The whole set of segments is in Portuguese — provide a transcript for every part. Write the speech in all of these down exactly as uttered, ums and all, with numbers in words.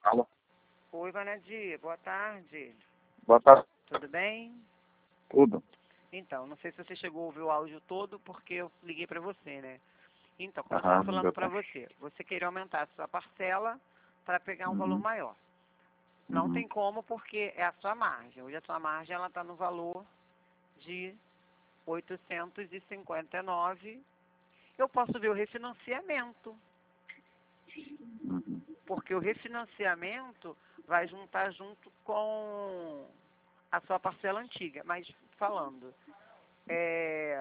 Alô? Oi, Vanadir, boa tarde. Boa tarde. Tudo bem? Tudo. Então, não sei se você chegou a ouvir o áudio todo, porque eu liguei para você, né? Então, como eu Aham, estava não falando deu para tempo. você, você queria aumentar a sua parcela para pegar um valor Uhum. maior. Não Uhum. tem como, porque é a sua margem. Hoje a sua margem ela está no valor de oitocentos e cinquenta e nove. Eu posso ver o refinanciamento, Uhum. porque o refinanciamento vai juntar junto com a sua parcela antiga. Mas falando, é,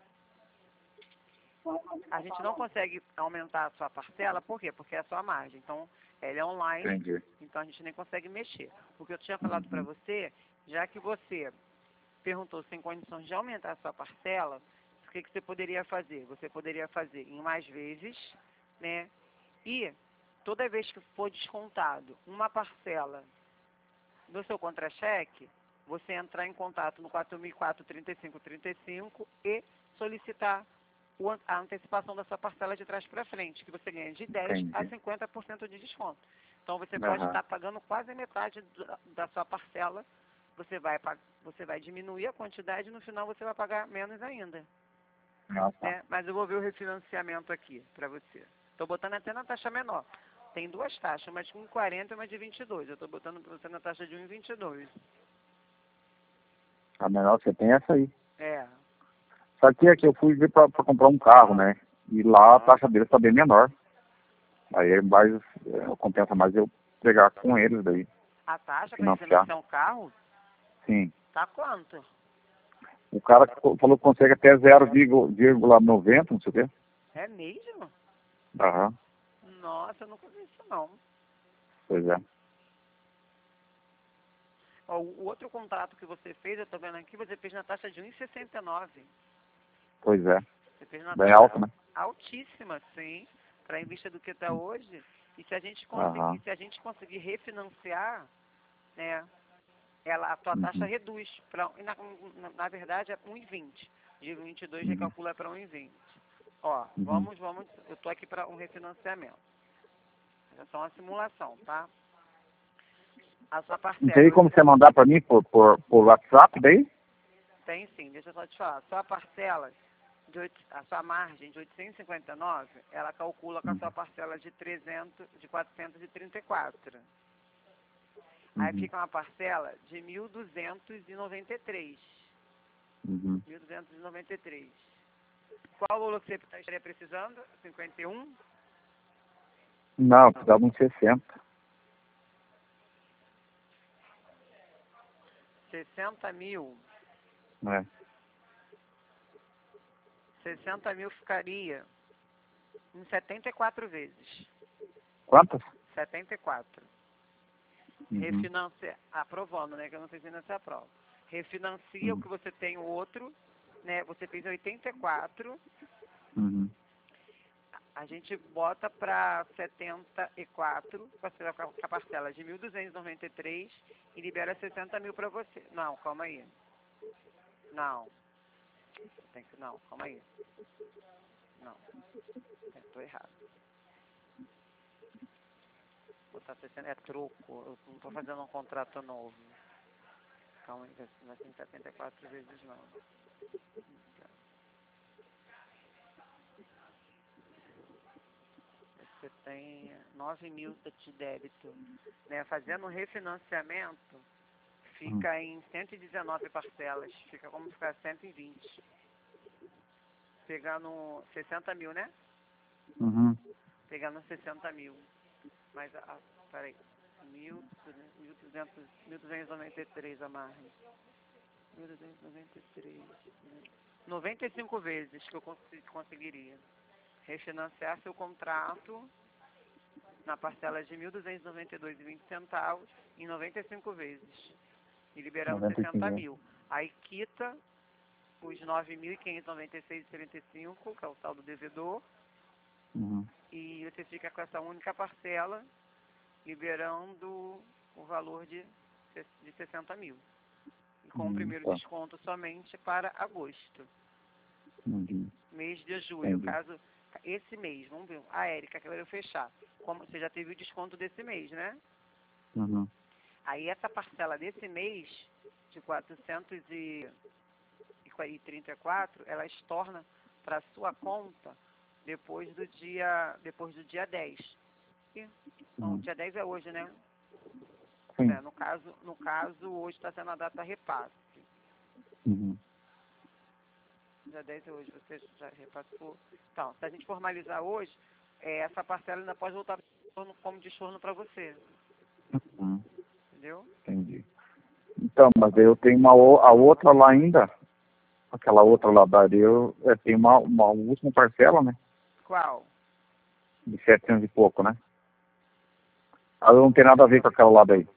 a gente não consegue aumentar a sua parcela, por quê? Porque é a sua margem. Então, ela é online, Entendi. então a gente nem consegue mexer. O que eu tinha falado para Uhum. você, já que você perguntou se tem condições de aumentar a sua parcela, o que, que você poderia fazer? Você poderia fazer em mais vezes, né? E toda vez que for descontado uma parcela do seu contra-cheque, você entrar em contato no quatro mil e quatro, trinta e cinco, trinta e cinco e solicitar o an- a antecipação da sua parcela de trás para frente, que você ganha de dez por cento a Entendi. cinquenta por cento de desconto. Então você pode Aham. estar pagando quase metade da, da sua parcela, você vai, pa- você vai diminuir a quantidade e no final você vai pagar menos ainda. Ah, tá. Né? Mas eu vou ver o refinanciamento aqui para você. Estou botando até na taxa menor. Tem duas taxas, uma de um vírgula quarenta e uma de vinte e dois. Eu estou botando para você na taxa de um vírgula vinte e dois. A menor que você tem é essa aí. É. Só que aqui eu fui ver pra, pra comprar um carro, né? E lá a Aham. taxa deles tá bem menor. Aí é mais, é, compensa mais eu pegar com eles daí, A taxa para financiar. refinanciar um carro Sim. tá quanto? O cara co- falou que consegue até zero vírgula noventa, não sei o quê. É mesmo? Aham. Nossa, eu nunca vi isso não. Pois é. Ó, o outro contrato que você fez, eu tô vendo aqui, você fez na taxa de um vírgula sessenta e nove. Pois é. Você fez na Bem taxa alto, né? altíssima, sim, para em vista do que está hoje. E se a gente conseguir, Aham. se a gente conseguir refinanciar, né, ela, a tua taxa Uhum. reduz para, na, na, na verdade é um vírgula vinte. De vinte e dois Uhum. recalcula para um vírgula vinte. Ó, Uhum. vamos, vamos, eu tô aqui para um refinanciamento. É só uma simulação, tá? A sua Não tem parcela como hoje você mandar para mim por, por, por WhatsApp daí? tem sim, deixa eu só te falar. Sua parcela, de oito, a sua margem de oitocentos e cinquenta e nove, ela calcula com a sua Uhum. parcela de trezentos, de quatrocentos e trinta e quatro. Aí Uhum. fica uma parcela de mil duzentos e noventa e três. Uhum. mil duzentos e noventa e três. Qual o valor que você estaria precisando? cinquenta e um? Não, precisava uns sessenta. sessenta mil. Né? sessenta mil ficaria em setenta e quatro vezes. Quantas? setenta e quatro. Uhum. Refinancia, aprovando, né? Que eu não sei se ainda se aprova. Refinancia o Uhum. que você tem o outro, né? Você fez oitenta e quatro, Uhum. a gente bota para setenta e quatro, com a com a parcela de mil duzentos e noventa e três e libera sessenta mil para você. Não, calma aí. Não. Tem que, não, calma aí. Não, estou errado. Botar sessenta é troco, eu não estou fazendo um contrato novo. Calma aí, vai ser em setenta e quatro vezes não. Você tem nove mil de débito, né? Fazendo um refinanciamento, Uhum. fica em cento e dezenove parcelas, fica como se ficar cento e vinte. Pegando sessenta mil, né? Uhum. Pegando sessenta mil. Mas, ah, peraí, mil duzentos e noventa e três a margem. mil duzentos e noventa e três. noventa e cinco vezes que eu cons- conseguiria refinanciar seu contrato na parcela de mil duzentos e noventa e dois e vinte centavos em noventa e cinco vezes e liberando noventa e sessenta cinco. mil. Aí quita os nove mil quinhentos e noventa e seis vírgula trinta e cinco, que é o saldo devedor, Uhum. e você fica com essa única parcela liberando o valor de, de sessenta mil. E com o Uhum. primeiro Tá. desconto somente para agosto. Uhum. Mês de julho, Entendi. caso esse mês, vamos ver, a Érica quero fechar. Como você já teve o desconto desse mês, né? Uhum. Aí essa parcela desse mês, de quatrocentos e trinta e quatro, ela estorna para sua conta depois do dia, depois do dia dez. E, então, Uhum. dia dez é hoje, né? Sim. É, no caso, no caso, hoje está sendo a data repasse. Uhum. Dia dez é hoje, você já repassou. Então, se a gente formalizar hoje, é, essa parcela ainda pode voltar como destorno para você. Uhum. Entendeu? Entendi. Então, mas eu tenho uma, o- a outra lá ainda, aquela outra lá da eu, eu tenho uma, uma última parcela, né? Qual? De setecentos e pouco, né? Ela não tem nada a ver com aquela lá daí.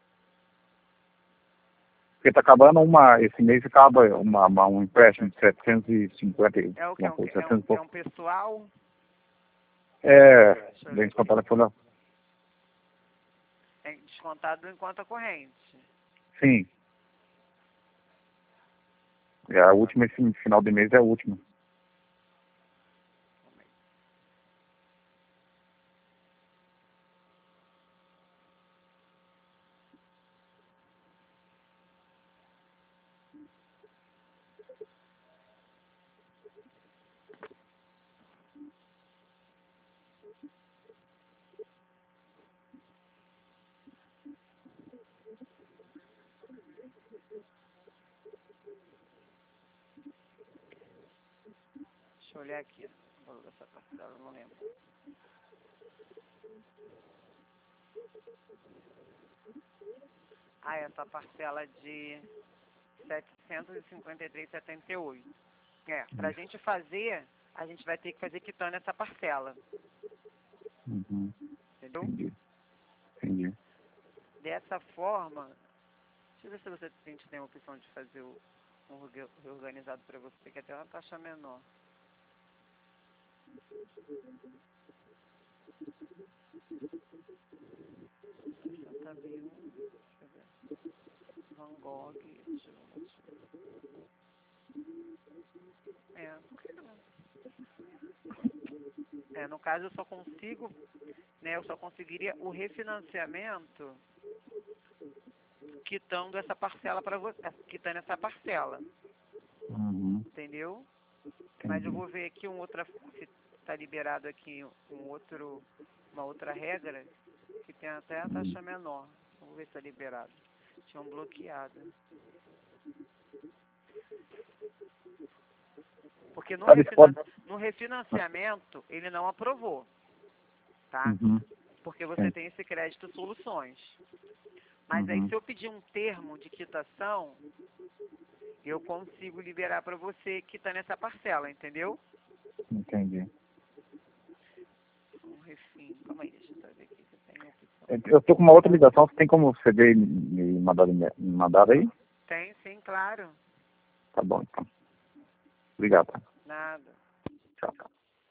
Porque tá acabando uma, esse mês acaba uma, uma, um empréstimo de setecentos e cinquenta, É o que? É uma um, coisa, é um, setecentos e é um pouco. pessoal? É, Deixa eu ver bem aqui. descontado por lá. É descontado em conta corrente. Sim. É a última, esse final de mês é a última. Deixa eu olhar aqui. O valor dessa parcela, eu não lembro. Ah, essa parcela de setecentos e cinquenta e três reais e setenta e oito. É, pra gente fazer, a gente vai ter que fazer quitando essa parcela. Uhum. Entendeu? Entendi. Entendi. Dessa forma, deixa eu ver se você a gente tem a opção de fazer o, um reorga- reorganizado para você, que é até uma taxa menor. sessenta mil, deixa eu ver. Van Gogh, deixa eu ver. Deixa eu ver. É, por que não? É, no caso eu só consigo, né, eu só conseguiria o refinanciamento quitando essa parcela para você, quitando essa parcela, Uhum. entendeu? Mas eu vou ver aqui um outra, se está liberado aqui um outro, uma outra regra que tem até a taxa menor. Vamos ver se está liberado. Tinham bloqueado. Porque no, Sabe, refina, pode... no refinanciamento ele não aprovou, tá? Uhum. Porque você Sim. tem esse crédito soluções. Mas aí Uhum. se eu pedir um termo de quitação, eu consigo liberar para você quitando essa parcela, entendeu? Entendi. Um refim. Calma aí, deixa eu saber aqui se tem opção. Eu tô com uma outra ligação, você tem como você ver e me mandar, me mandar aí? Tem, sim, claro. Tá bom, então. Obrigado. Tá? Nada. Tchau, tchau.